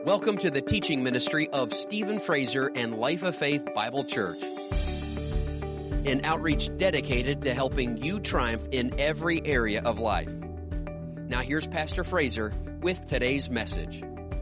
Welcome to the teaching ministry of Stephen Fraser and Life of Faith Bible Church, an outreach dedicated to helping you triumph in every area of life. Now here's Pastor Fraser with today's message.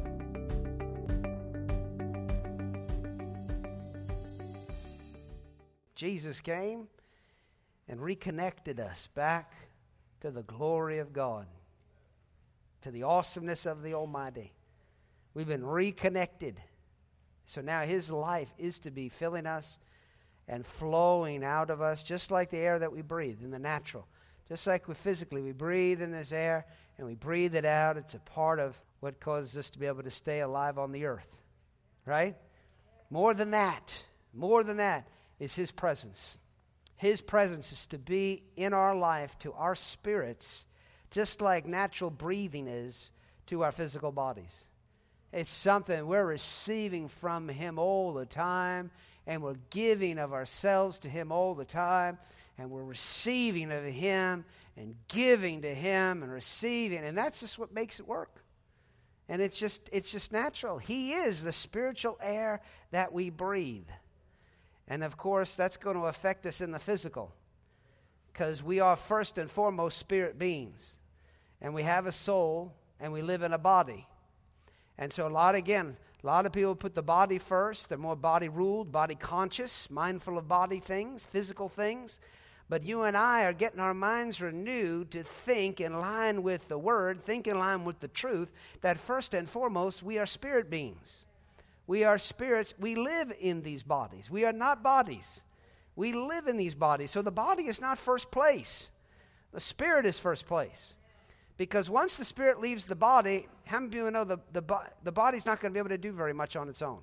Jesus came and reconnected us back to the glory of God, to the awesomeness of the Almighty. We've been reconnected. So now His life is to be filling us and flowing out of us, just like the air that we breathe in the natural. Just like we breathe in this air and we breathe it out. It's a part of what causes us to be able to stay alive on the earth. Right? More than that is His presence. His presence is to be in our life to our spirits, just like natural breathing is to our physical bodies. It's something we're receiving from Him all the time, and we're giving of ourselves to Him all the time, and we're receiving of Him and giving to Him and receiving, and that's just what makes it work. And it's just natural. He is the spiritual air that we breathe. And of course, that's going to affect us in the physical, because we are first and foremost spirit beings, and we have a soul, and we live in a body. And so a lot of people put the body first. They're more body ruled, body conscious, mindful of body things, physical things. But you and I are getting our minds renewed to think in line with the Word, think in line with the truth, that first and foremost, we are spirit beings. We are spirits. We live in these bodies. We are not bodies. We live in these bodies. So the body is not first place. The spirit is first place. Because once the spirit leaves the body, how many people know the body's not going to be able to do very much on its own?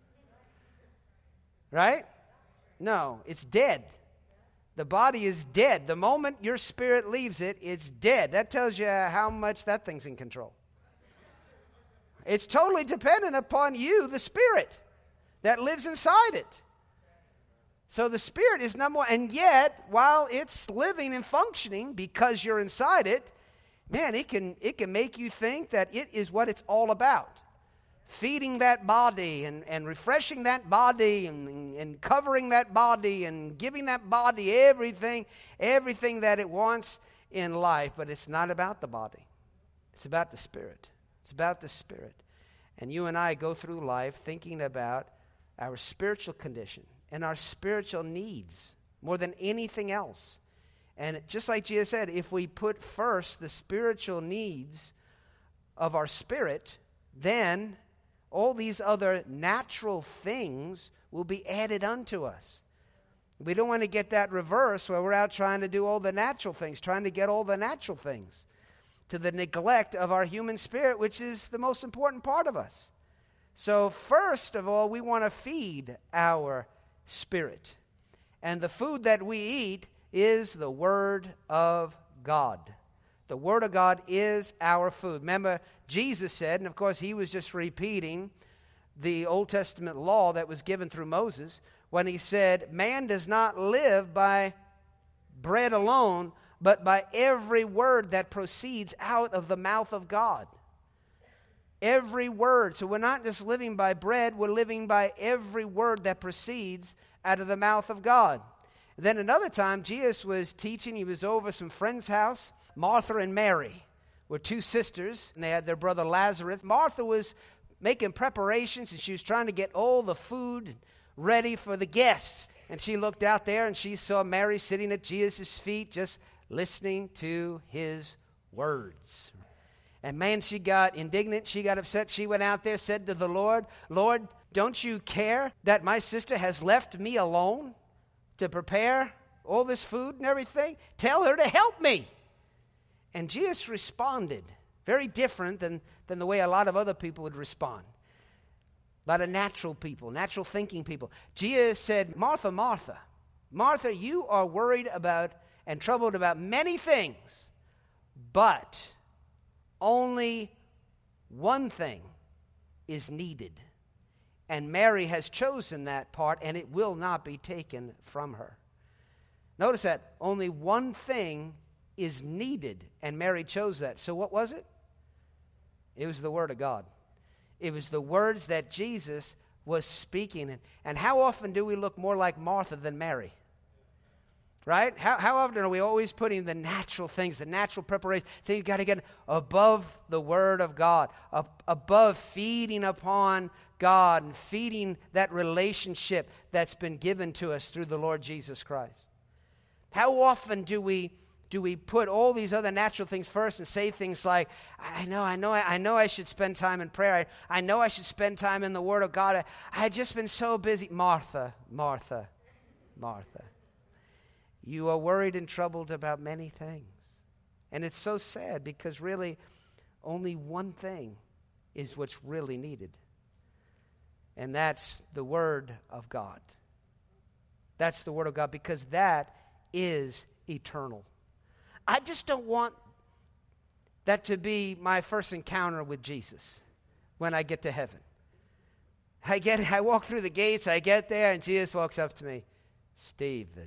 Right? No, it's dead. The body is dead. The moment your spirit leaves it, it's dead. That tells you how much that thing's in control. It's totally dependent upon you, the spirit, that lives inside it. So the spirit is number one. And yet, while it's living and functioning because you're inside it, man, it can make you think that it is what it's all about. Feeding that body and refreshing that body and covering that body and giving that body everything that it wants in life. But it's not about the body. It's about the spirit. It's about the spirit. And you and I go through life thinking about our spiritual condition and our spiritual needs more than anything else. And just like Jesus said, if we put first the spiritual needs of our spirit, then all these other natural things will be added unto us. We don't want to get that reverse where we're out trying to do all the natural things, trying to get all the natural things, to the neglect of our human spirit, which is the most important part of us. So first of all, we want to feed our spirit. And the food that we eat is the Word of God. The Word of God is our food. Remember, Jesus said, and of course He was just repeating the Old Testament law that was given through Moses, when He said, man does not live by bread alone, but by every word that proceeds out of the mouth of God. Every word. So we're not just living by bread, we're living by every word that proceeds out of the mouth of God. Then another time, Jesus was teaching. He was over some friend's house. Martha and Mary were two sisters, and they had their brother Lazarus. Martha was making preparations, and she was trying to get all the food ready for the guests. And she looked out there, and she saw Mary sitting at Jesus' feet, just listening to His words. And man, she got indignant. She got upset. She went out there, said to the Lord, Lord, don't you care that my sister has left me alone to prepare all this food and everything? Tell her to help me. And Jesus responded very different than the way a lot of other people would respond. A lot of natural people, natural thinking people. Jesus said, Martha, Martha, Martha, you are worried about and troubled about many things, but only one thing is needed. And Mary has chosen that part, and it will not be taken from her. Notice that only one thing is needed, and Mary chose that. So what was it? It was the Word of God. It was the words that Jesus was speaking. And how often do we look more like Martha than Mary? Right? How often are we always putting the natural things, the natural preparation, things you got to get above the Word of God, above feeding upon God and feeding that relationship that's been given to us through the Lord Jesus Christ? How often do we put all these other natural things first and say things like, I know I should spend time in prayer. I know I should spend time in the Word of God. I just been so busy. Martha, Martha, Martha. You are worried and troubled about many things. And it's so sad because really only one thing is what's really needed. And that's the Word of God. That's the Word of God because that is eternal. I just don't want that to be my first encounter with Jesus when I get to heaven. I walk through the gates, I get there, and Jesus walks up to me. Stephen,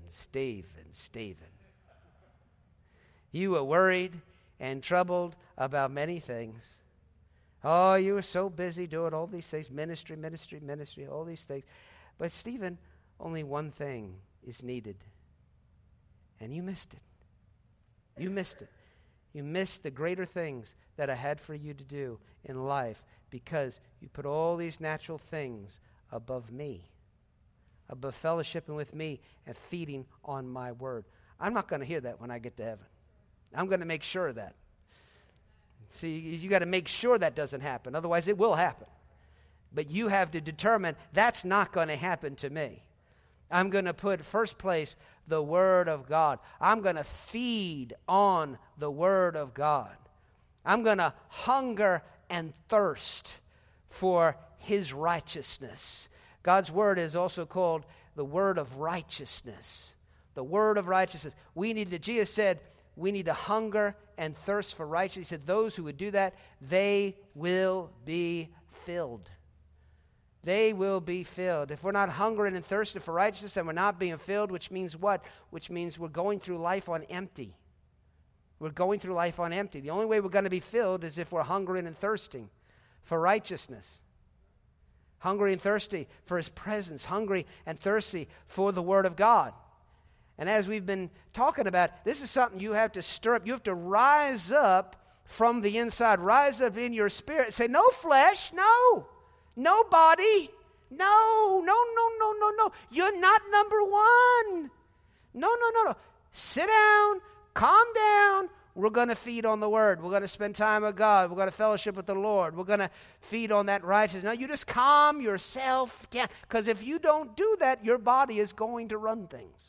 you were worried and troubled about many things. Oh, you were so busy doing all these things, ministry, all these things. But Stephen, only one thing is needed. And you missed it. You missed it. You missed the greater things that I had for you to do in life because you put all these natural things above me. Above fellowshipping with me and feeding on my word. I'm not going to hear that when I get to heaven. I'm going to make sure of that. See, you got to make sure that doesn't happen. Otherwise, it will happen. But you have to determine that's not going to happen to me. I'm going to put first place the Word of God. I'm going to feed on the Word of God. I'm going to hunger and thirst for His righteousness. God's Word is also called the Word of righteousness. The Word of righteousness. Jesus said, we need to hunger and thirst for righteousness. He said, those who would do that, they will be filled. They will be filled. If we're not hungering and thirsting for righteousness, then we're not being filled, which means what? Which means we're going through life on empty. We're going through life on empty. The only way we're going to be filled is if we're hungering and thirsting for righteousness. Hungry and thirsty for His presence. Hungry and thirsty for the Word of God. And as we've been talking about, this is something you have to stir up. You have to rise up from the inside. Rise up in your spirit. Say, no flesh, no. No body. No. You're not number one. No. Sit down. Calm down. We're going to feed on the Word. We're going to spend time with God. We're going to fellowship with the Lord. We're going to feed on that righteousness. Now, you just calm yourself down. Because if you don't do that, your body is going to run things.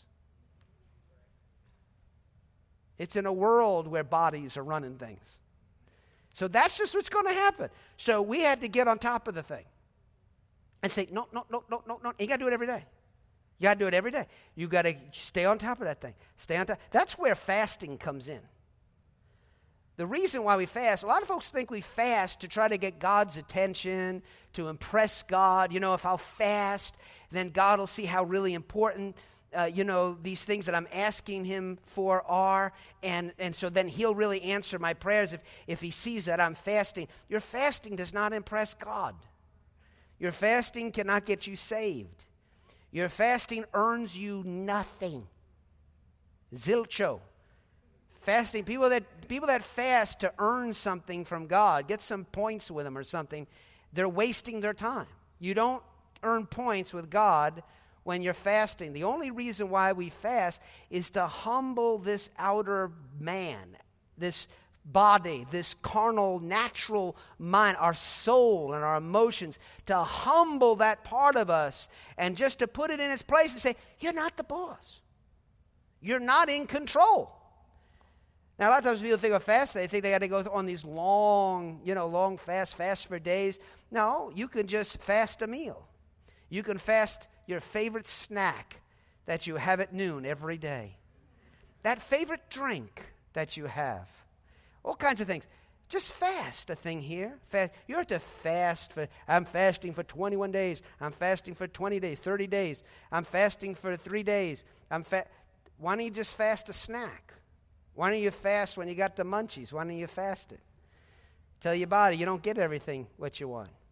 It's in a world where bodies are running things. So that's just what's going to happen. So we had to get on top of the thing. And say, no. You got to do it every day. You got to do it every day. You got to stay on top of that thing. Stay on top. That's where fasting comes in. The reason why we fast, a lot of folks think we fast to try to get God's attention, to impress God. You know, if I'll fast, then God will see how really important, these things that I'm asking Him for are. And so then He'll really answer my prayers if He sees that I'm fasting. Your fasting does not impress God. Your fasting cannot get you saved. Your fasting earns you nothing. Zilcho. Fasting, people that fast to earn something from God, get some points with Him or something, they're wasting their time. You don't earn points with God when you're fasting. The only reason why we fast is to humble this outer man, this body, this carnal, natural mind, our soul and our emotions, to humble that part of us and just to put it in its place and say, you're not the boss. You're not in control. Now, a lot of times people think of fast, they think they got to go on these long fast for days. No, you can just fast a meal. You can fast your favorite snack that you have at noon every day. That favorite drink that you have. All kinds of things. Just fast a thing here. Fast. You have to fast for, I'm fasting for 21 days. I'm fasting for 20 days, 30 days. I'm fasting for 3 days. Why don't you just fast a snack? Why don't you fast when you got the munchies? Why don't you fast it? Tell your body you don't get everything what you want.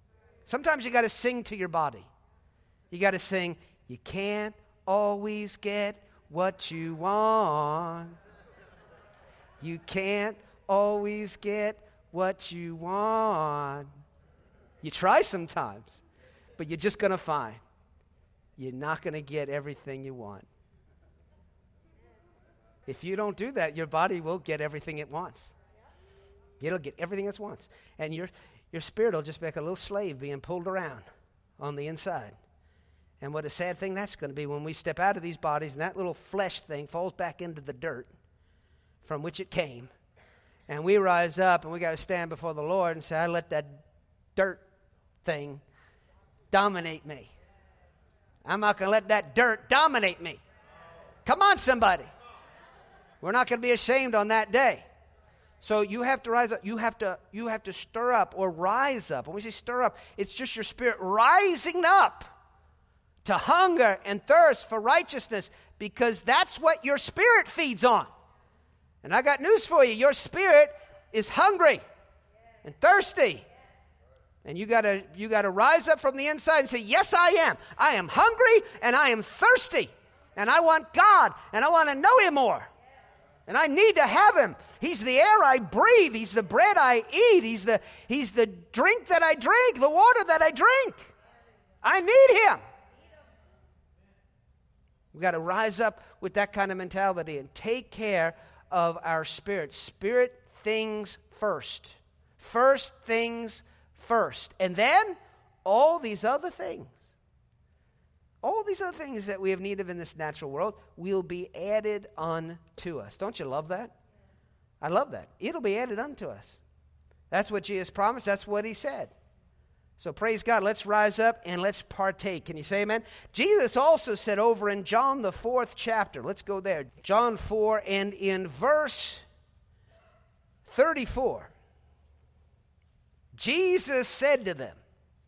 Sometimes you got to sing to your body. You got to sing, you can't always get what you want. You can't always get what you want. You try sometimes, but you're just going to find you're not going to get everything you want. If you don't do that, your body will get everything it wants. It'll get everything it wants. And your spirit will just be like a little slave being pulled around on the inside. And what a sad thing that's going to be when we step out of these bodies and that little flesh thing falls back into the dirt from which it came. And we rise up and we got to stand before the Lord and say, I let that dirt thing dominate me. I'm not going to let that dirt dominate me. Come on, somebody. We're not going to be ashamed on that day. So you have to rise up. You have to stir up or rise up. When we say stir up, it's just your spirit rising up to hunger and thirst for righteousness, because that's what your spirit feeds on. And I got news for you. Your spirit is hungry and thirsty. And you got to rise up from the inside and say, yes, I am. I am hungry and I am thirsty. And I want God and I want to know Him more. And I need to have Him. He's the air I breathe. He's the bread I eat. He's the drink that I drink, the water that I drink. I need Him. We've got to rise up with that kind of mentality and take care of our spirit. Spirit things first. First things first. And then all these other things. All these other things that we have need of in this natural world will be added unto us. Don't you love that? I love that. It'll be added unto us. That's what Jesus promised. That's what He said. So praise God. Let's rise up and let's partake. Can you say amen? Jesus also said over in John the 4th chapter. Let's go there. John 4 and in verse 34. Jesus said to them,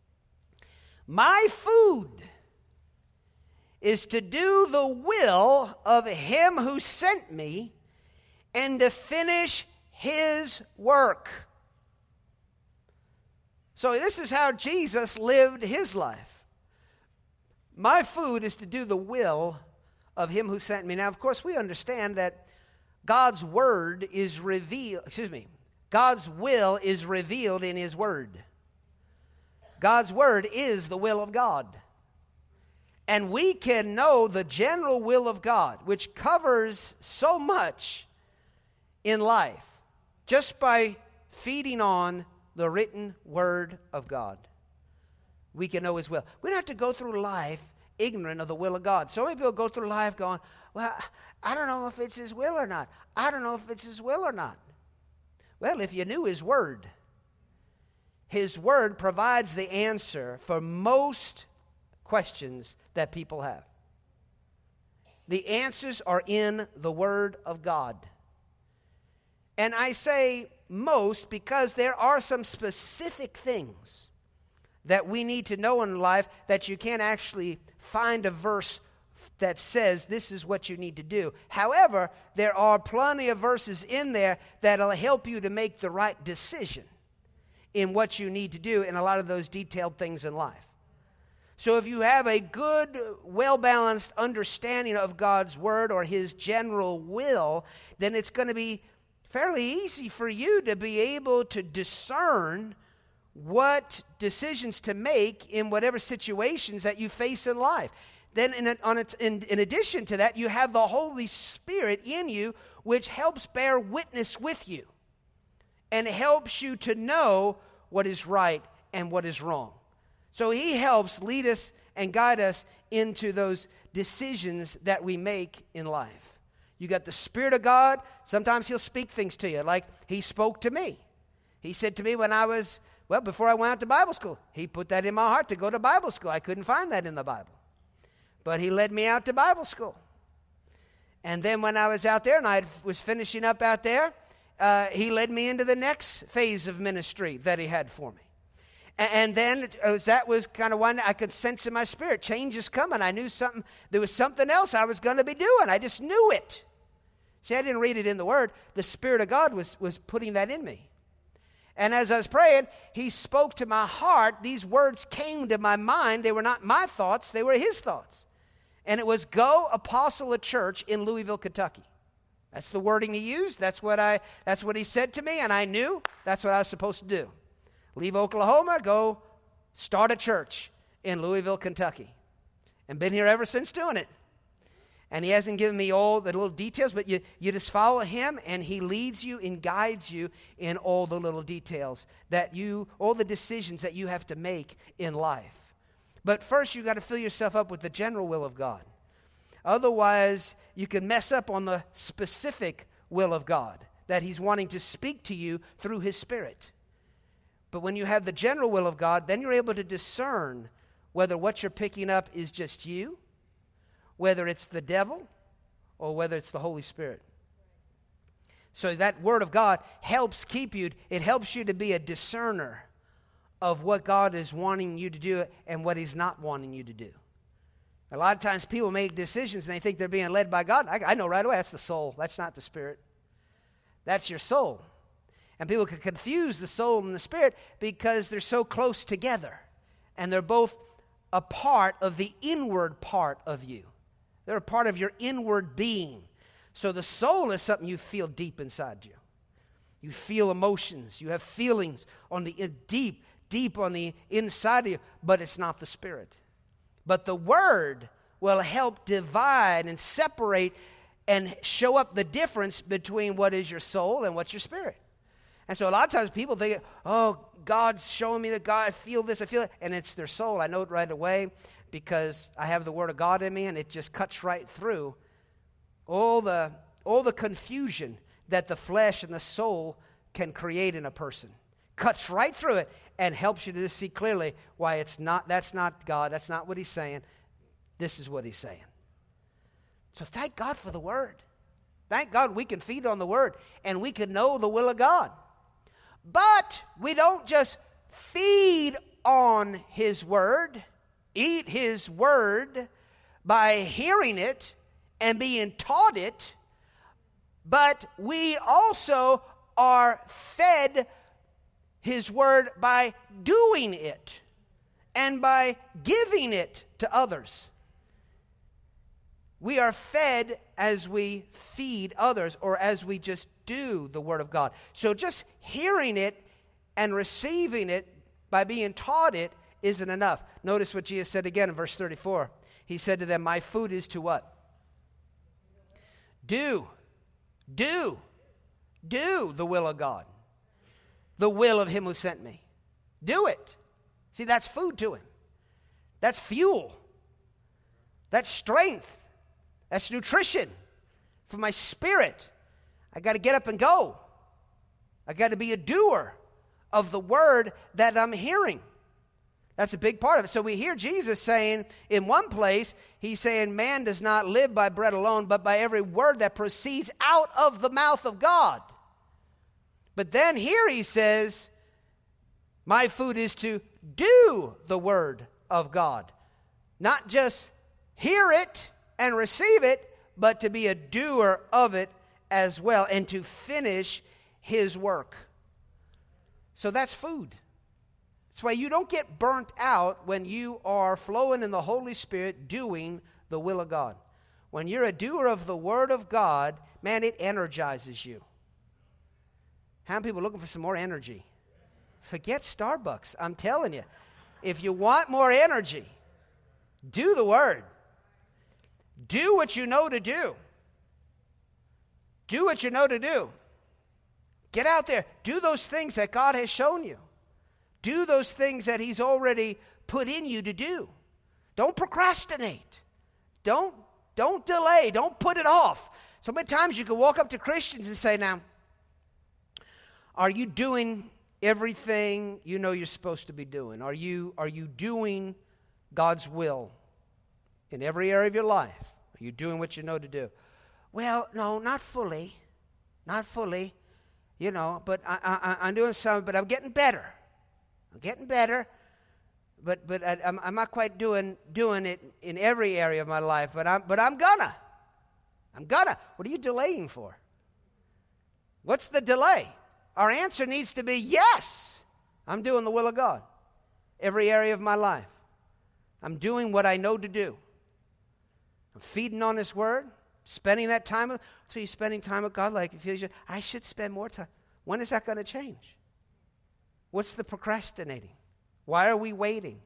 my food is to do the will of Him who sent me and to finish His work. So this is how Jesus lived His life. My food is to do the will of Him who sent me. Now, of course, we understand that God's word is God's will is revealed in His word. God's word is the will of God. And we can know the general will of God, which covers so much in life, just by feeding on the written word of God. We can know His will. We don't have to go through life ignorant of the will of God. So many people go through life going, well, I don't know if it's His will or not. I don't know if it's His will or not. Well, if you knew His word provides the answer for most questions that people have. The answers are in the Word of God. And I say most because there are some specific things that we need to know in life that you can't actually find a verse that says this is what you need to do. However, there are plenty of verses in there that'll help you to make the right decision in what you need to do in a lot of those detailed things in life. So if you have a good, well-balanced understanding of God's word or His general will, then it's going to be fairly easy for you to be able to discern what decisions to make in whatever situations that you face in life. Then in addition to that, you have the Holy Spirit in you, which helps bear witness with you and helps you to know what is right and what is wrong. So He helps lead us and guide us into those decisions that we make in life. You got the Spirit of God. Sometimes He'll speak things to you, like He spoke to me. He said to me when before I went out to Bible school, He put that in my heart to go to Bible school. I couldn't find that in the Bible. But He led me out to Bible school. And then when I was out there and I was finishing up out there, He led me into the next phase of ministry that He had for me. And then that was kind of one I could sense in my spirit. Change is coming. I knew there was something else I was going to be doing. I just knew it. See, I didn't read it in the Word. The Spirit of God was putting that in me. And as I was praying, he spoke to my heart. These words came to my mind. They were not my thoughts. They were his thoughts. And it was, go apostle a church in Louisville, Kentucky. That's the wording he used. That's what he said to me, and I knew that's what I was supposed to do. Leave Oklahoma, go start a church in Louisville, Kentucky. And been here ever since doing it. And he hasn't given me all the little details, but you just follow him, and he leads you and guides you in all the little details all the decisions that you have to make in life. But first, you got to fill yourself up with the general will of God. Otherwise, you can mess up on the specific will of God that he's wanting to speak to you through his Spirit. But when you have the general will of God, then you're able to discern whether what you're picking up is just you, whether it's the devil, or whether it's the Holy Spirit. So that Word of God helps keep you, it helps you to be a discerner of what God is wanting you to do and what he's not wanting you to do. A lot of times people make decisions and they think they're being led by God. I know right away, that's the soul. That's not the Spirit. That's your soul. And people can confuse the soul and the Spirit because they're so close together. And they're both a part of the inward part of you. They're a part of your inward being. So the soul is something you feel deep inside you. You feel emotions. You have feelings on the deep on the inside of you, but it's not the Spirit. But the Word will help divide and separate and show up the difference between what is your soul and what's your spirit. And so a lot of times people think, oh, God's showing me that God, I feel this, I feel it, and it's their soul. I know it right away because I have the Word of God in me, and it just cuts right through all the confusion that the flesh and the soul can create in a person. Cuts right through it and helps you to see clearly why that's not God, that's not what he's saying. This is what he's saying. So thank God for the Word. Thank God we can feed on the Word and we can know the will of God. But we don't just feed on his Word, eat his Word by hearing it and being taught it, but we also are fed his Word by doing it and by giving it to others. We are fed as we feed others or as we just do the Word of God. So just hearing it and receiving it by being taught it isn't enough. Notice what Jesus said again in verse 34. He said to them, my food is to what? Do the will of God. The will of him who sent me. Do it. See, that's food to him. That's fuel. That's strength. That's nutrition for my spirit. I got to get up and go. I got to be a doer of the word that I'm hearing. That's a big part of it. So we hear Jesus saying, in one place, he's saying, man does not live by bread alone, but by every word that proceeds out of the mouth of God. But then here he says, my food is to do the word of God. Not just hear it and receive it, but to be a doer of it as well and to finish his work. So that's food. That's why you don't get burnt out when you are flowing in the Holy Spirit doing the will of God. When you're a doer of the Word of God, man, it energizes you. How many people are looking for some more energy? Forget Starbucks. I'm telling you. If you want more energy, do the Word. Do what you know to do. Do what you know to do. Get out there. Do those things that God has shown you. Do those things that he's already put in you to do. Don't procrastinate. Don't delay. Don't put it off. So many times you can walk up to Christians and say, now, are you doing everything you know you're supposed to be doing? Are you doing God's will in every area of your life? Are you doing what you know to do? Well, no, not fully. Not fully, but I'm doing some, but I'm getting better. I'm getting better, but I'm not quite doing it in every area of my life, but I'm gonna. What are you delaying for? What's the delay? Our answer needs to be, yes, I'm doing the will of God. Every area of my life. I'm doing what I know to do. I'm feeding on His Word, spending that time. So you're spending time with God like I should spend more time. When is that going to change? What's the procrastinating? Why are we waiting?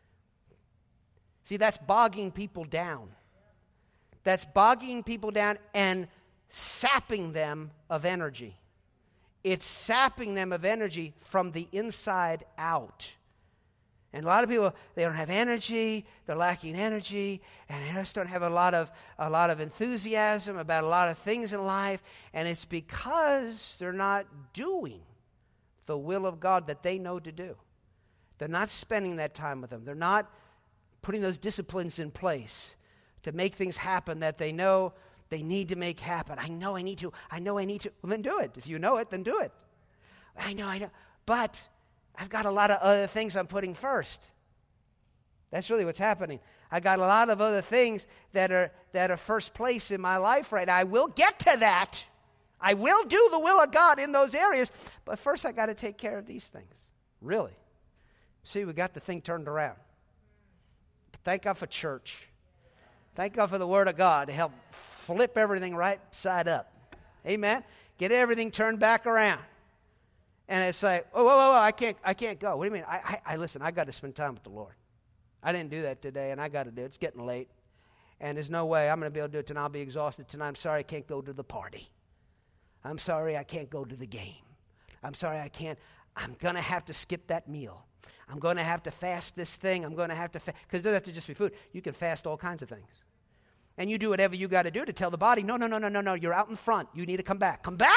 See, that's bogging people down. That's bogging people down and sapping them of energy. It's sapping them of energy from the inside out. And a lot of people, they don't have energy, they're lacking energy, and they just don't have a lot of enthusiasm about a lot of things in life, and it's because they're not doing the will of God that they know to do. They're not spending that time with Him. They're not putting those disciplines in place to make things happen that they know they need to make happen. I know I need to. Well, then do it. If you know it, then do it. I know. But I've got a lot of other things I'm putting first. That's really what's happening. I got a lot of other things that are first place in my life right now. I will get to that. I will do the will of God in those areas. But first I got to take care of these things. Really. See, we got the thing turned around. Thank God for church. Thank God for the Word of God to help flip everything right side up. Amen. Get everything turned back around. And it's like, whoa, I can't go. What do you mean? Listen, I got to spend time with the Lord. I didn't do that today, and I got to do it. It's getting late. And there's no way I'm going to be able to do it tonight. I'll be exhausted tonight. I'm sorry I can't go to the party. I'm sorry I can't go to the game. I'm sorry I can't. I'm going to have to skip that meal. I'm going to have to fast this thing. I'm going to have to fast. Because it doesn't have to just be food. You can fast all kinds of things. And you do whatever you got to do to tell the body, no, you're out in front. You need to come back. Come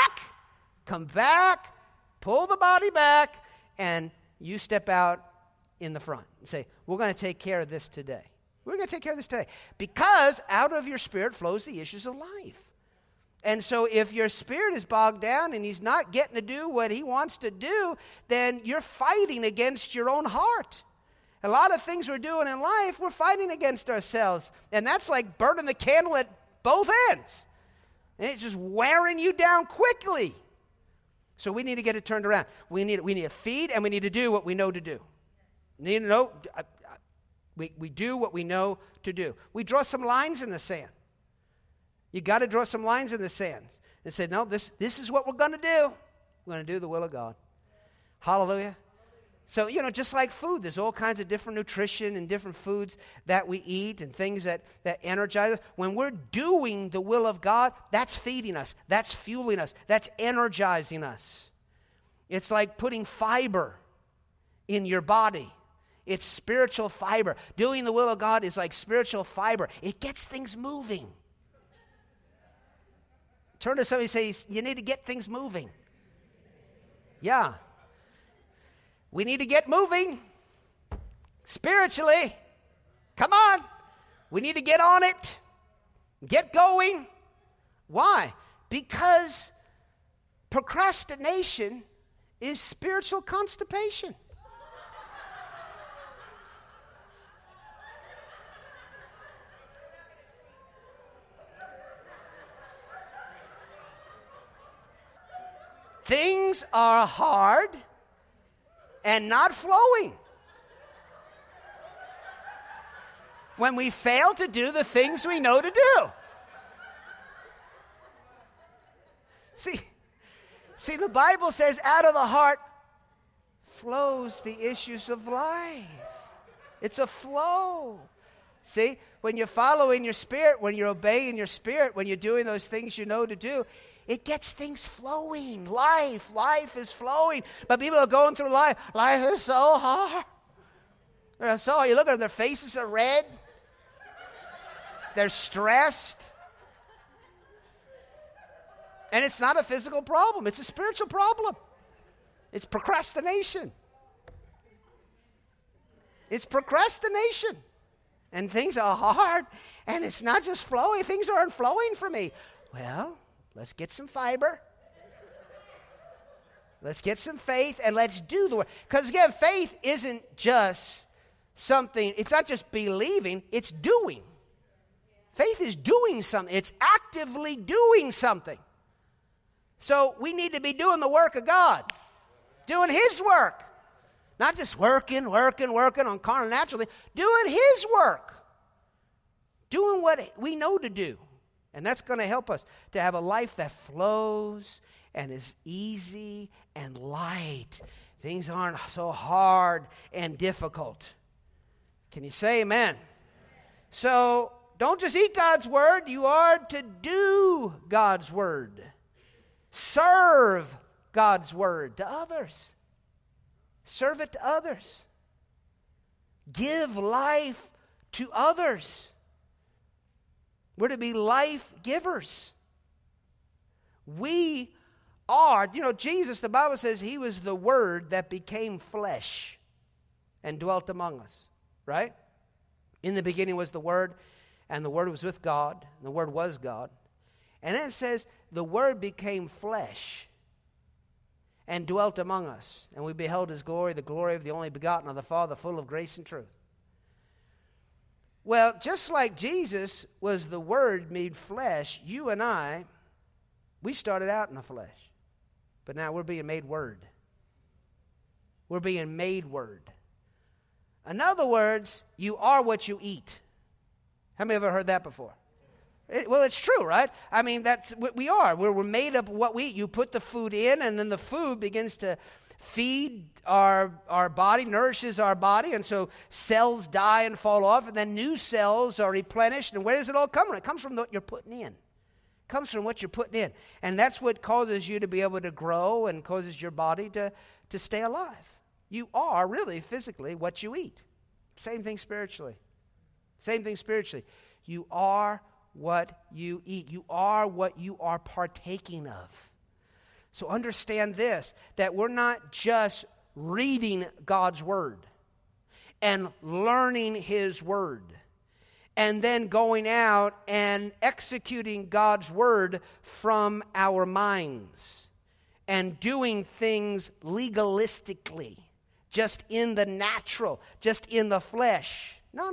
back. Pull the body back, and you step out in the front and say, we're going to take care of this today. We're going to take care of this today. Because out of your spirit flows the issues of life. And so if your spirit is bogged down and he's not getting to do what he wants to do, then you're fighting against your own heart. A lot of things we're doing in life, we're fighting against ourselves. And that's like burning the candle at both ends. And it's just wearing you down quickly. So we need to get it turned around. We need to feed, and we need to do what we know to do. We need to know. We do what we know to do. We draw some lines in the sand. You got to draw some lines in the sand and say, no, this is what we're going to do. We're going to do the will of God. Hallelujah. So, just like food, there's all kinds of different nutrition and different foods that we eat and things that energize us. When we're doing the will of God, that's feeding us. That's fueling us. That's energizing us. It's like putting fiber in your body. It's spiritual fiber. Doing the will of God is like spiritual fiber. It gets things moving. Turn to somebody and say, you need to get things moving. Yeah. We need to get moving spiritually. Come on. We need to get on it. Get going. Why? Because procrastination is spiritual constipation. Things are hard and not flowing. When we fail to do the things we know to do. See, the Bible says out of the heart flows the issues of life. It's a flow. See, when you're following your spirit, when you're obeying your spirit, when you're doing those things you know to do, it gets things flowing. Life is flowing. But people are going through life. Life is so hard. You look at them, their faces are red. They're stressed. And it's not a physical problem. It's a spiritual problem. It's procrastination. It's procrastination. And things are hard. And it's not just flowing. Things aren't flowing for me. Well, let's get some fiber. Let's get some faith, and let's do the work. Because again, faith isn't just something, it's not just believing, it's doing. Faith is doing something. It's actively doing something. So we need to be doing the work of God, doing His work. Not just working on carnal naturally, doing His work. Doing what we know to do. And that's going to help us to have a life that flows and is easy and light. Things aren't so hard and difficult. Can you say amen? So don't just eat God's word. You are to do God's word. Serve God's word to others. Serve it to others. Give life to others. We're to be life givers. We are, Jesus, the Bible says He was the Word that became flesh and dwelt among us, right? In the beginning was the Word, and the Word was with God, and the Word was God. And then it says the Word became flesh and dwelt among us, and we beheld His glory, the glory of the only begotten of the Father, full of grace and truth. Well, just like Jesus was the Word made flesh, you and I, we started out in the flesh. But now we're being made Word. We're being made Word. In other words, you are what you eat. How many of you ever heard that before? Well, it's true, right? I mean, that's what we are. We're made up of what we eat. You put the food in, and then the food begins to feed our body, nourishes our body, and so cells die and fall off, and then new cells are replenished. And where does it all come from? It comes from what you're putting in. It comes from what you're putting in. And that's what causes you to be able to grow and causes your body to stay alive. You are really physically what you eat. Same thing spiritually. Same thing spiritually. You are what you eat. You are what you are partaking of. So understand this, that we're not just reading God's Word and learning His Word and then going out and executing God's Word from our minds and doing things legalistically, just in the natural, just in the flesh. No.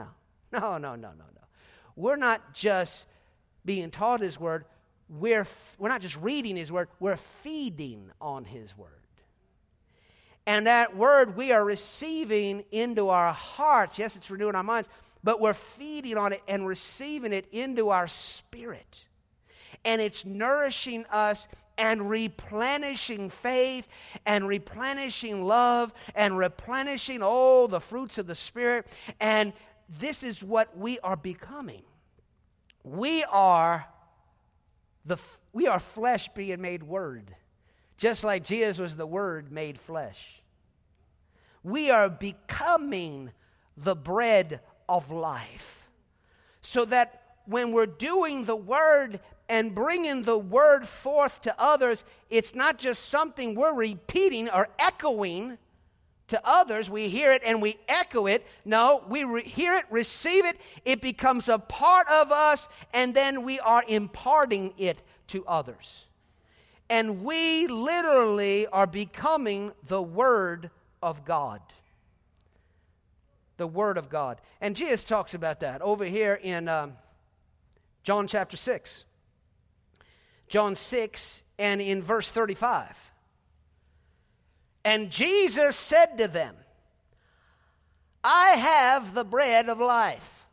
We're not just being taught His Word. We're not just reading His Word. We're feeding on His Word. And that Word we are receiving into our hearts. Yes, it's renewing our minds. But we're feeding on it and receiving it into our spirit. And it's nourishing us and replenishing faith and replenishing love and replenishing all the fruits of the Spirit. And this is what we are becoming. We are flesh being made Word. Just like Jesus was the Word made flesh. We are becoming the bread of life. So that when we're doing the Word and bringing the Word forth to others, it's not just something we're repeating or echoing to others. We hear it and we echo it. No, we hear it, receive it. It becomes a part of us, and then we are imparting it to others. And we literally are becoming the Word of God. The Word of God. And Jesus talks about that over here in John chapter 6. John 6 and in verse 35. And Jesus said to them, I have the bread of life.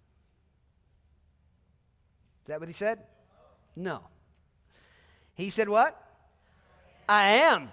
Is that what He said? No. He said what? I am.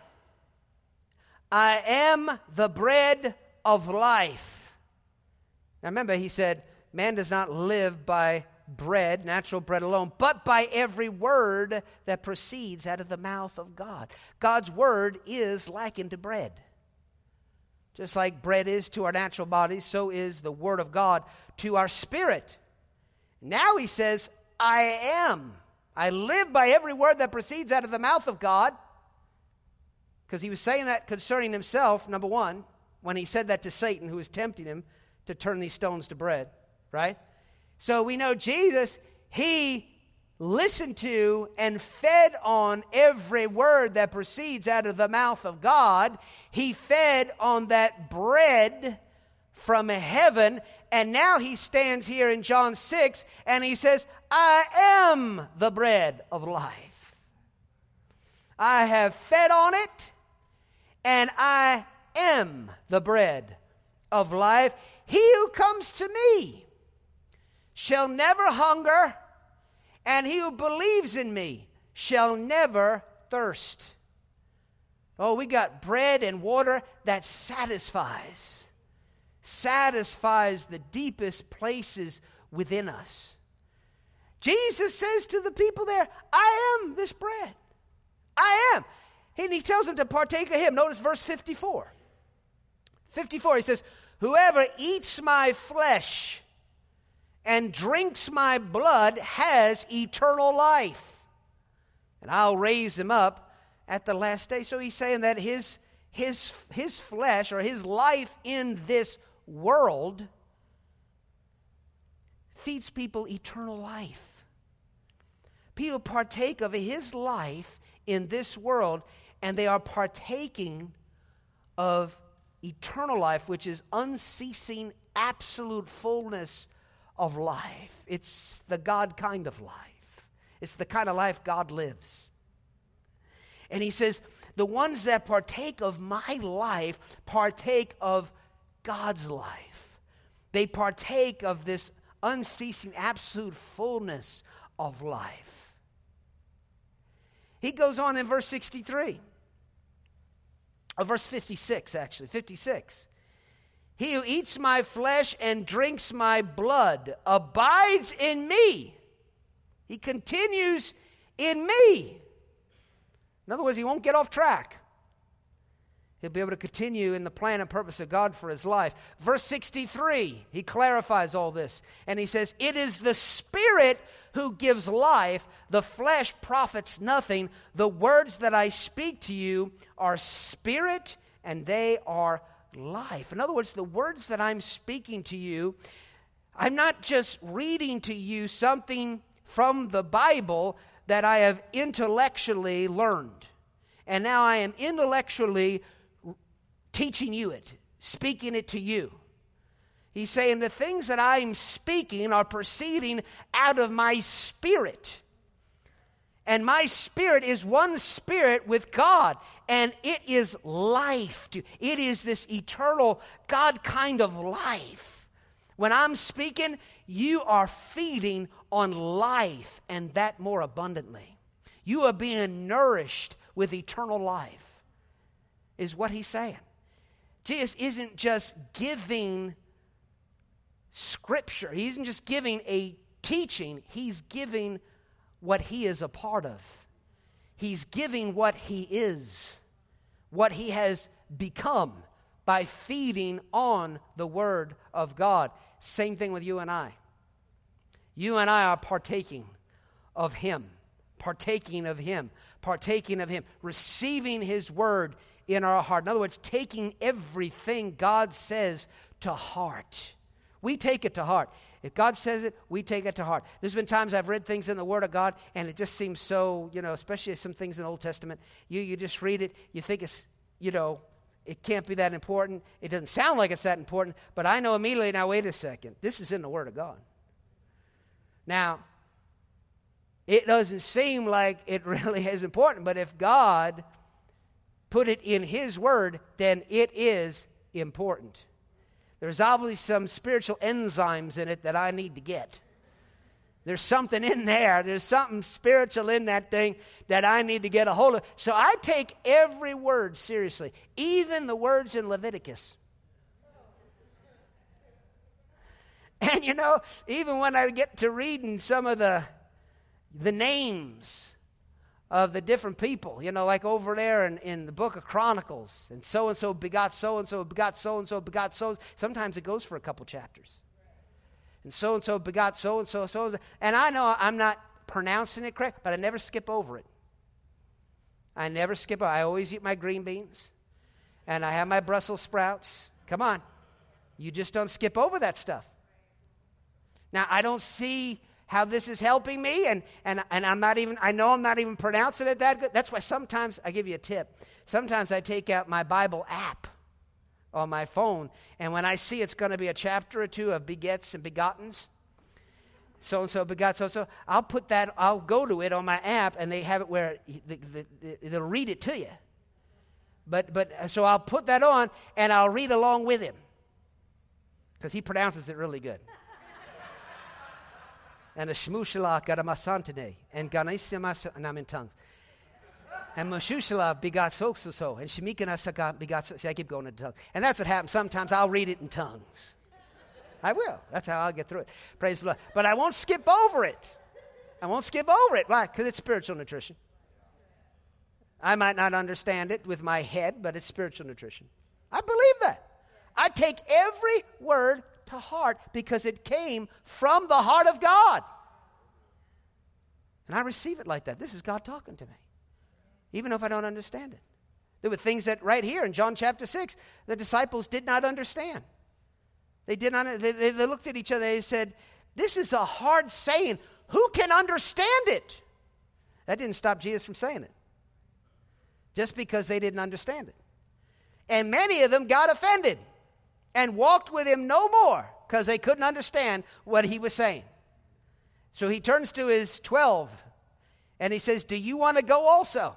I am the bread of life. Now remember, He said, man does not live by bread, natural bread alone, but by every word that proceeds out of the mouth of God. God's word is likened to bread. Just like bread is to our natural bodies, so is the word of God to our spirit. Now He says, I am. I live by every word that proceeds out of the mouth of God. Because He was saying that concerning Himself, number one, when He said that to Satan, who was tempting Him to turn these stones to bread, right? So we know Jesus, He listened to and fed on every word that proceeds out of the mouth of God. He fed on that bread from heaven. And now He stands here in John 6 and He says, I am the bread of life. I have fed on it, and I am the bread of life. He who comes to me shall never hunger, and he who believes in me shall never thirst. Oh, we got bread and water that satisfies the deepest places within us. Jesus says to the people there, I am this bread. I am. And he tells them to partake of him. Notice verse 54. 54, he says, whoever eats my flesh and drinks my blood has eternal life, and I'll raise him up at the last day. So he's saying that his flesh, or his life in this world, feeds people eternal life. People partake of his life in this world, and they are partaking of eternal life, which is unceasing, absolute fullness of life. It's the God kind of life. It's the kind of life God lives. And he says, the ones that partake of my life partake of God's life. They partake of this unceasing, absolute fullness of life. He goes on in verse 63. Or verse 56, actually. 56. He who eats my flesh and drinks my blood abides in me. He continues in me. In other words, he won't get off track. He'll be able to continue in the plan and purpose of God for his life. Verse 63, he clarifies all this. And he says, it is the Spirit who gives life. The flesh profits nothing. The words that I speak to you are spirit and they are life. In other words, the words that I'm speaking to you, I'm not just reading to you something from the Bible that I have intellectually learned. And now I am intellectually teaching you it, speaking it to you. He's saying the things that I'm speaking are proceeding out of my spirit. And my spirit is one spirit with God. And it is life. It is this eternal God kind of life. When I'm speaking, you are feeding on life, and that more abundantly. You are being nourished with eternal life, is what he's saying. Jesus isn't just giving scripture. He isn't just giving a teaching. He's giving what he is a part of. He's giving what he is, what he has become by feeding on the Word of God. Same thing with you and I. You and I are partaking of him, partaking of him, partaking of him, receiving his word in our heart. In other words, taking everything God says to heart. We take it to heart. If God says it, we take it to heart. There's been times I've read things in the Word of God, and it just seems so, especially some things in the Old Testament, you just read it, you think it's, it can't be that important. It doesn't sound like it's that important, but I know immediately, now wait a second, this is in the Word of God. Now, it doesn't seem like it really is important, but if God put it in his word, then it is important. There's obviously some spiritual enzymes in it that I need to get. There's something in there. There's something spiritual in that thing that I need to get a hold of. So I take every word seriously, even the words in Leviticus. And even when I get to reading some of the names of the different people, like over there in the book of Chronicles, and so begot so-and-so, begot so-and-so, begot so. Sometimes it goes for a couple chapters. And so begot so-and-so, so-and-so. And I know I'm not pronouncing it correct, but I never skip over it. I always eat my green beans, and I have my Brussels sprouts. Come on. You just don't skip over that stuff. Now, I don't see how this is helping me, and I'm not even, I know I'm not even pronouncing it that good. That's why sometimes, I give you a tip, sometimes I take out my Bible app on my phone, and when I see it's going to be a chapter or two of begets and begottens, So-and-so begot so-and-so. I'll go to it on my app, and they have it where they'll read it to you. So I'll put that on, and I'll read along with him. Because he pronounces it really good. And a shmushala garamasantane, and ganaisimasa, and I'm in tongues. And Meshushala begot so, and Shemikanasaka begot so. See, I keep going into tongues. And that's what happens. Sometimes I'll read it in tongues. I will. That's how I'll get through it. Praise the Lord. But I won't skip over it. Why? Because it's spiritual nutrition. I might not understand it with my head, but it's spiritual nutrition. I believe that. I take every word to heart because it came from the heart of God. And I receive it like that. This is God talking to me, even if I don't understand it. There were things that right here in John chapter 6, the disciples did not understand. They did not. They looked at each other. They said, "This is a hard saying. Who can understand it?" That didn't stop Jesus from saying it, just because they didn't understand it. And many of them got offended and walked with him no more because they couldn't understand what he was saying. So he turns to his 12 and he says, "Do you want to go also?"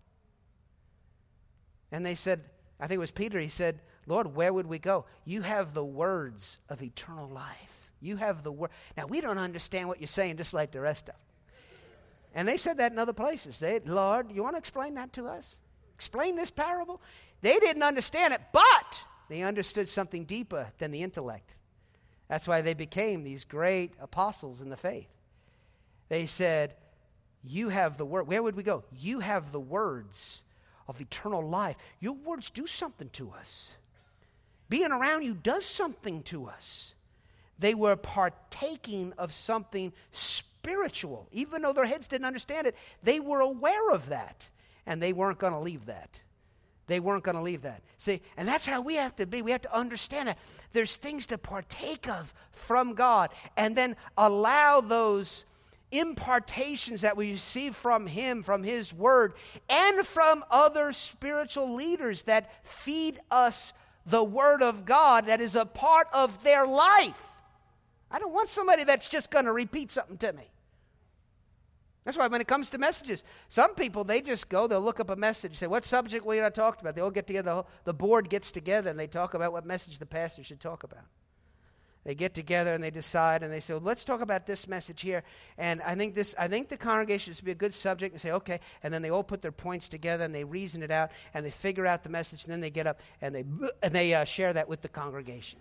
And they said, I think it was Peter, he said, "Lord, where would we go? You have the words of eternal life. You have the word." Now, we don't understand what you're saying, just like the rest of them. And they said that in other places. "Lord, you want to explain that to us? Explain this parable?" They didn't understand it, but they understood something deeper than the intellect. That's why they became these great apostles in the faith. They said, "You have the word." Where would we go? "You have the words of eternal life." Your words do something to us. Being around you does something to us. They were partaking of something spiritual. Even though their heads didn't understand it, they were aware of that. And they weren't going to leave that. They weren't going to leave that. See, and that's how we have to be. We have to understand that there's things to partake of from God, and then allow those impartations that we receive from Him, from His Word, and from other spiritual leaders that feed us the Word of God that is a part of their life. I don't want somebody that's just going to repeat something to me. That's why when it comes to messages, some people, they just go, they'll look up a message, say, "What subject will you not talk about?" They all get together, the board gets together, and they talk about what message the pastor should talk about. They get together and they decide, and they say, "Well, let's talk about this message here. And I think the congregation should be a good subject." And say, "Okay." And then they all put their points together and they reason it out and they figure out the message. And then they get up and they share that with the congregation.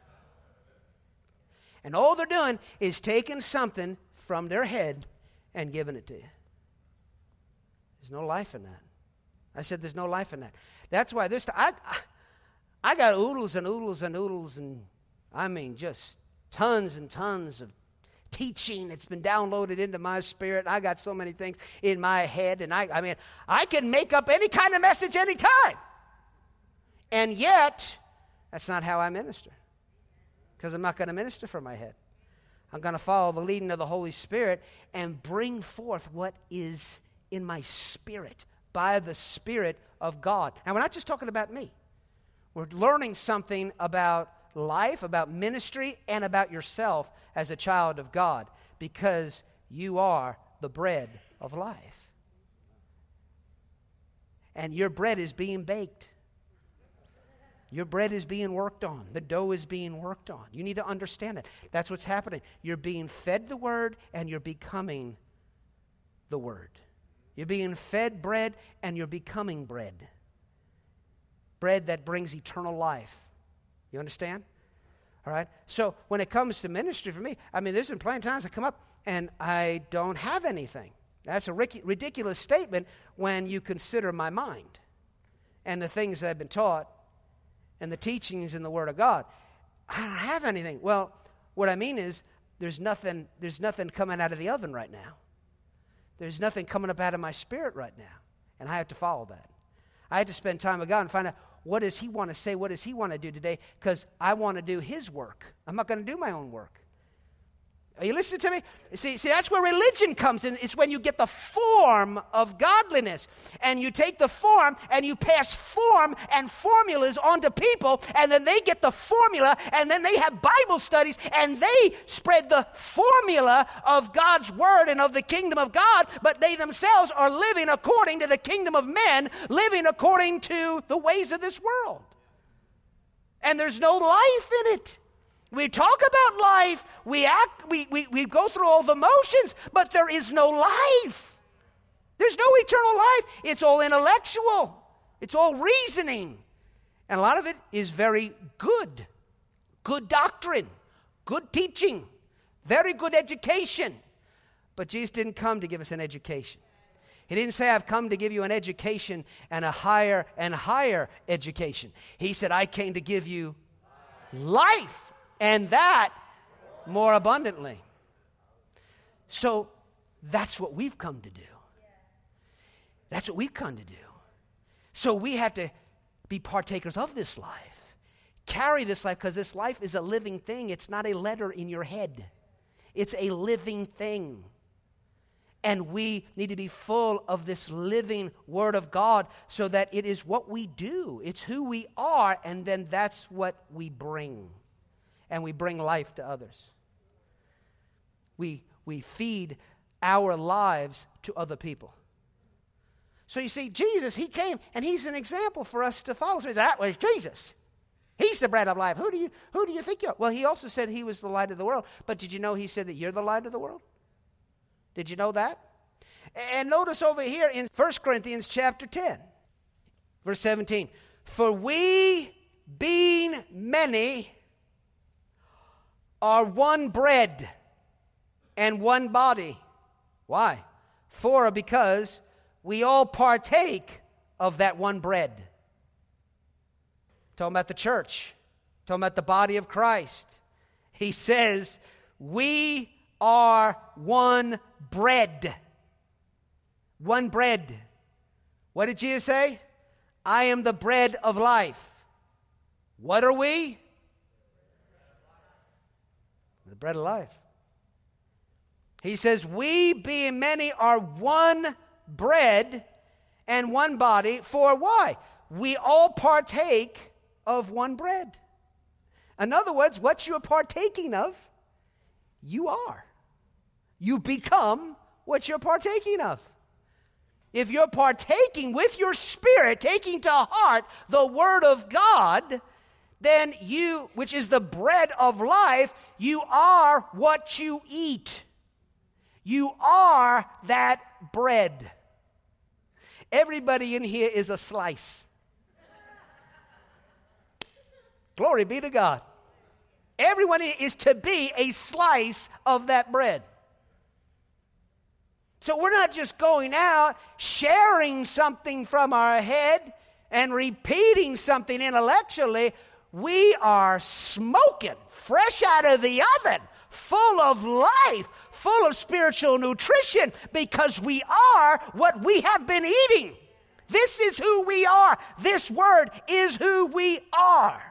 And all they're doing is taking something from their head and giving it to you. There's no life in that. I said there's no life in that. That's why I got oodles and oodles and oodles and I mean just tons and tons of teaching that's been downloaded into my spirit. I got so many things in my head, and I mean I can make up any kind of message anytime. And yet, that's not how I minister. Because I'm not going to minister from my head. I'm going to follow the leading of the Holy Spirit and bring forth what is in my spirit by the Spirit of God. Now, we're not just talking about me. We're learning something about life, about ministry, and about yourself as a child of God, because you are the bread of life. And your bread is being baked. Your bread is being worked on. The dough is being worked on. You need to understand it. That's what's happening. You're being fed the Word, and you're becoming the Word. You're being fed bread, and you're becoming bread. Bread that brings eternal life. You understand? All right? So when it comes to ministry for me, I mean, there's been plenty of times I come up, and I don't have anything. That's a ridiculous statement when you consider my mind and the things that I've been taught and the teachings in the Word of God. I don't have anything. Well, what I mean is there's nothing coming out of the oven right now. There's nothing coming up out of my spirit right now. And I have to follow that. I have to spend time with God and find out, what does He want to say? What does He want to do today? Because I want to do His work. I'm not going to do my own work. Are you listening to me? See, that's where religion comes in. It's when you get the form of godliness. And you take the form and you pass form and formulas onto people, and then they get the formula, and then they have Bible studies, and they spread the formula of God's Word and of the kingdom of God, but they themselves are living according to the kingdom of men, living according to the ways of this world. And there's no life in it. We talk about life, we go through all the motions, but there is no life. There's no eternal life. It's all intellectual. It's all reasoning. And a lot of it is very good. Good doctrine, good teaching, very good education. But Jesus didn't come to give us an education. He didn't say, I've come to give you an education and a higher and higher education. He said, I came to give you life. And that more abundantly. So that's what we've come to do. That's what we've come to do. So we have to be partakers of this life. Carry this life, because this life is a living thing. It's not a letter in your head. It's a living thing. And we need to be full of this living Word of God so that it is what we do. It's who we are, and then that's what we bring. And we bring life to others. We feed our lives to other people. So you see, Jesus, he came, and he's an example for us to follow. So that was Jesus. He's the bread of life. Who do you think you are? Well, he also said he was the light of the world. But did you know he said that you're the light of the world? Did you know that? And notice over here in 1 Corinthians chapter 10, verse 17. For we, being many, are one bread and one body. Why? Because we all partake of that one bread. Talking about the church. Talking about the body of Christ. He says, we are one bread. One bread. What did Jesus say? I am the bread of life. What are we? The bread of life. He says, we being many are one bread and one body. For why? We all partake of one bread. In other words, what you're partaking of, you are. You become what you're partaking of. If you're partaking with your spirit, taking to heart the Word of God, then you, which is the bread of life, you are what you eat. You are that bread. Everybody in here is a slice. Glory be to God. Everyone is to be a slice of that bread. So we're not just going out, sharing something from our head and repeating something intellectually. We are smoking, fresh out of the oven, full of life, full of spiritual nutrition, because we are what we have been eating. This is who we are. This Word is who we are.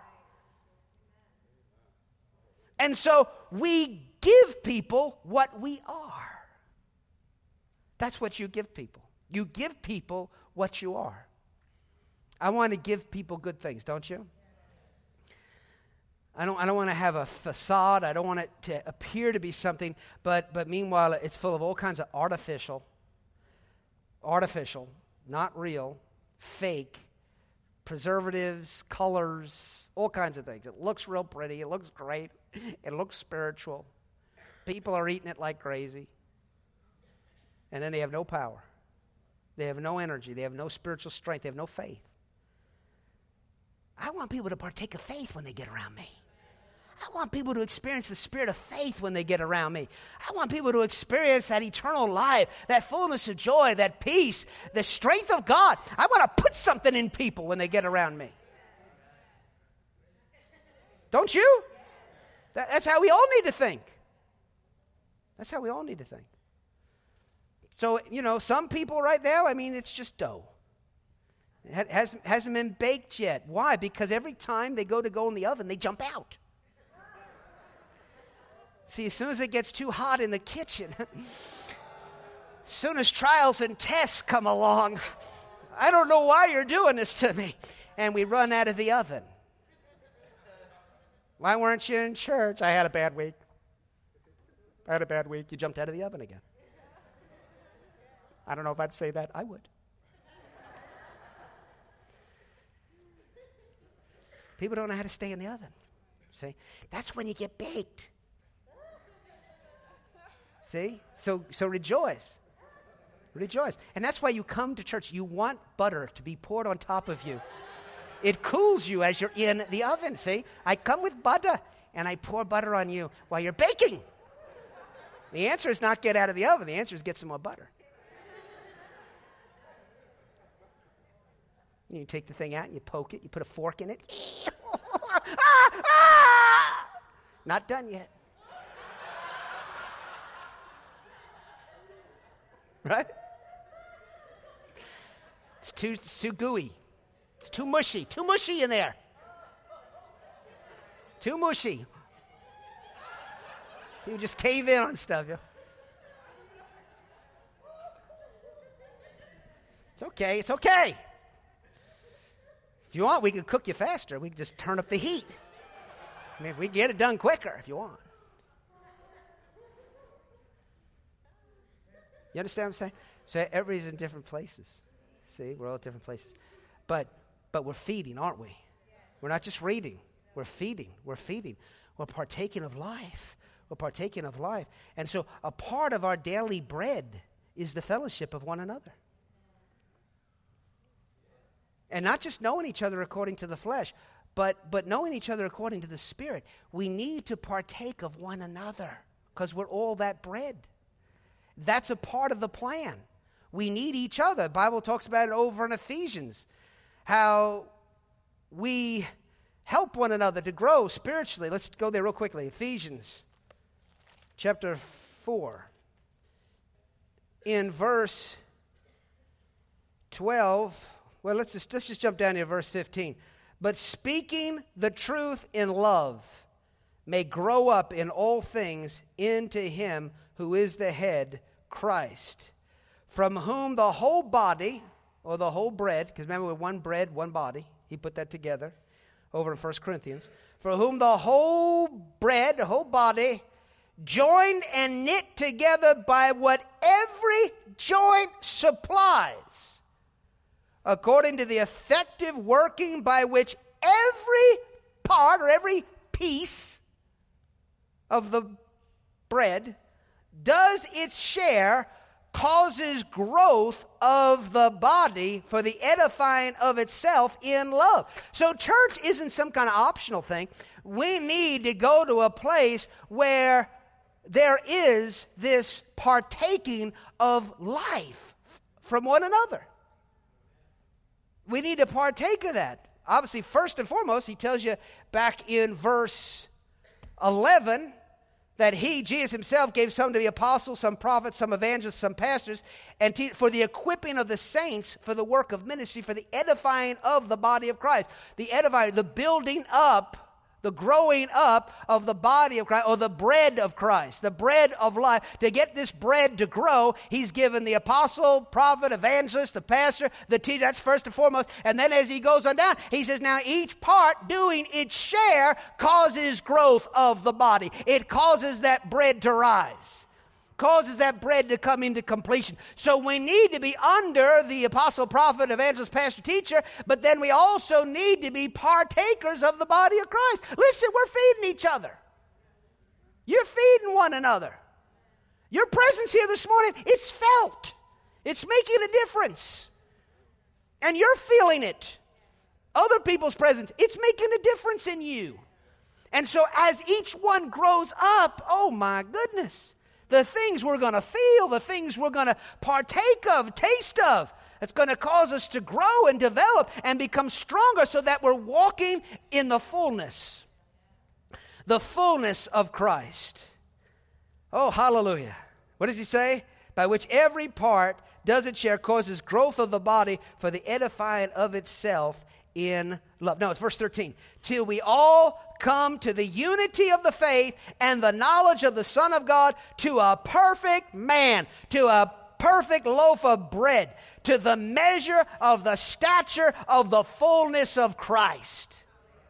And so we give people what we are. That's what you give people. You give people what you are. I want to give people good things, don't you? I don't want to have a facade. I don't want it to appear to be something, but meanwhile it's full of all kinds of artificial, not real, fake, preservatives, colors, all kinds of things. It looks real pretty. It looks great. It looks spiritual. People are eating it like crazy. And then they have no power. They have no energy. They have no spiritual strength. They have no faith. I want people to partake of faith when they get around me. I want people to experience the spirit of faith when they get around me. I want people to experience that eternal life, that fullness of joy, that peace, the strength of God. I want to put something in people when they get around me. Don't you? That's how we all need to think. That's how we all need to think. So, some people right now, it's just dough. It hasn't been baked yet. Why? Because every time they go in the oven, they jump out. See, as soon as it gets too hot in the kitchen, as soon as trials and tests come along, I don't know why you're doing this to me. And we run out of the oven. Why weren't you in church? I had a bad week. You jumped out of the oven again. I don't know if I'd say that. I would. People don't know how to stay in the oven. See? That's when you get baked. See? So rejoice. Rejoice. And that's why you come to church. You want butter to be poured on top of you. It cools you as you're in the oven, see? I come with butter, and I pour butter on you while you're baking. The answer is not get out of the oven. The answer is get some more butter. You take the thing out, and you poke it. You put a fork in it. Not done yet. Right? It's too gooey. It's too mushy. Too mushy in there. Too mushy. People just cave in on stuff. Yeah? It's okay. It's okay. If you want, we can cook you faster. We can just turn up the heat. I mean, if we get it done quicker, if you want. You understand what I'm saying? So everybody's in different places. See, we're all at different places. But we're feeding, aren't we? We're not just reading. We're feeding. We're feeding. We're partaking of life. We're partaking of life. And so a part of our daily bread is the fellowship of one another. And not just knowing each other according to the flesh, but knowing each other according to the Spirit. We need to partake of one another because we're all that bread. That's a part of the plan. We need each other. The Bible talks about it over in Ephesians, how we help one another to grow spiritually. Let's go there real quickly. Ephesians chapter 4. In verse 12, well, let's just jump down to verse 15. But speaking the truth in love may grow up in all things into him who is the head, Christ, from whom the whole body, or the whole bread, because remember we're one bread, one body. He put that together over in 1 Corinthians. For whom the whole bread, the whole body, joined and knit together by what every joint supplies, according to the effective working by which every part or every piece of the bread does its share, causes growth of the body for the edifying of itself in love. So church isn't some kind of optional thing. We need to go to a place where there is this partaking of life from one another. We need to partake of that. Obviously, first and foremost, he tells you back in verse 11 that he, Jesus himself, gave some to be apostles, some prophets, some evangelists, some pastors, and for the equipping of the saints for the work of ministry, for the edifying of the body of Christ. The edifying, the building up, the growing up of the body of Christ, or the bread of Christ, the bread of life. To get this bread to grow, he's given the apostle, prophet, evangelist, the pastor, the teacher. That's first and foremost. And then as he goes on down, he says, now each part doing its share causes growth of the body. It causes that bread to rise. Causes that bread to come into completion. So we need to be under the apostle, prophet, evangelist, pastor, teacher, but then we also need to be partakers of the body of Christ. Listen, we're feeding each other. You're feeding one another. Your presence here this morning, it's felt. It's making a difference. And you're feeling it. Other people's presence, it's making a difference in you. And so as each one grows up, oh my goodness, the things we're going to feel, the things we're going to partake of, taste of, it's going to cause us to grow and develop and become stronger so that we're walking in the fullness of Christ. Oh, hallelujah. What does he say? By which every part does its share, causes growth of the body for the edifying of itself in love. No, it's verse 13. Till we all come to the unity of the faith and the knowledge of the Son of God, to a perfect man, to a perfect loaf of bread, to the measure of the stature of the fullness of Christ.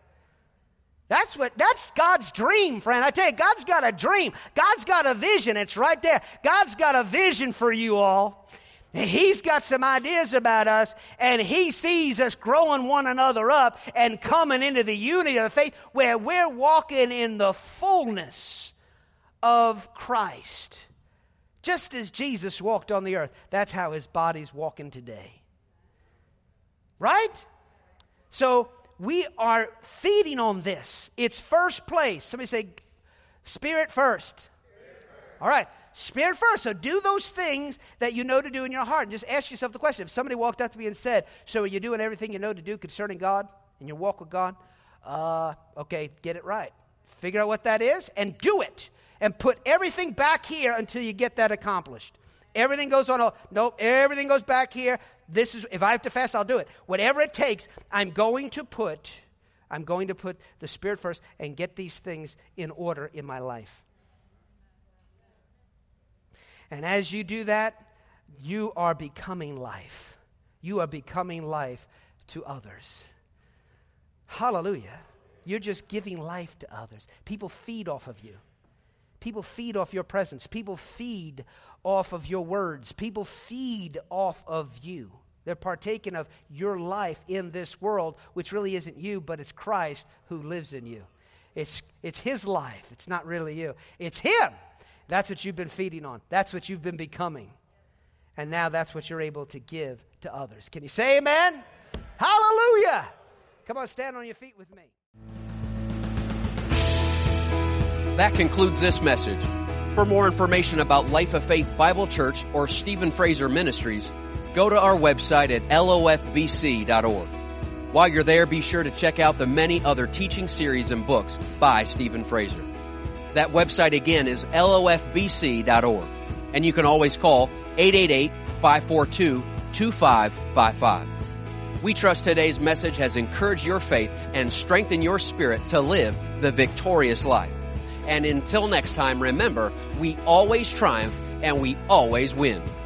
That's God's dream, friend. I tell you, God's got a dream. God's got a vision. It's right there. God's got a vision for you all. He's got some ideas about us, and He sees us growing one another up and coming into the unity of the faith where we're walking in the fullness of Christ. Just as Jesus walked on the earth, that's how His body's walking today. Right? So we are feeding on this. It's first place. Somebody say, Spirit first. All right. Spirit first. So do those things that you know to do in your heart. And just ask yourself the question. If somebody walked up to me and said, so are you doing everything you know to do concerning God and your walk with God? Okay, get it right. Figure out what that is and do it. And put everything back here until you get that accomplished. Everything goes on. Nope, everything goes back here. This is, if I have to fast, I'll do it. Whatever it takes, I'm going to put the Spirit first and get these things in order in my life. And as you do that, you are becoming life. You are becoming life to others. Hallelujah. You're just giving life to others. People feed off of you. People feed off your presence. People feed off of your words. People feed off of you. They're partaking of your life in this world, which really isn't you, but it's Christ who lives in you. It's His life. It's not really you. It's Him. That's what you've been feeding on. That's what you've been becoming. And now that's what you're able to give to others. Can you say amen? Hallelujah. Come on, stand on your feet with me. That concludes this message. For more information about Life of Faith Bible Church or Stephen Fraser Ministries, go to our website at lofbc.org. While you're there, be sure to check out the many other teaching series and books by Stephen Fraser. That website again is lofbc.org. And you can always call 888-542-2555. We trust today's message has encouraged your faith and strengthened your spirit to live the victorious life. And until next time, remember, we always triumph and we always win.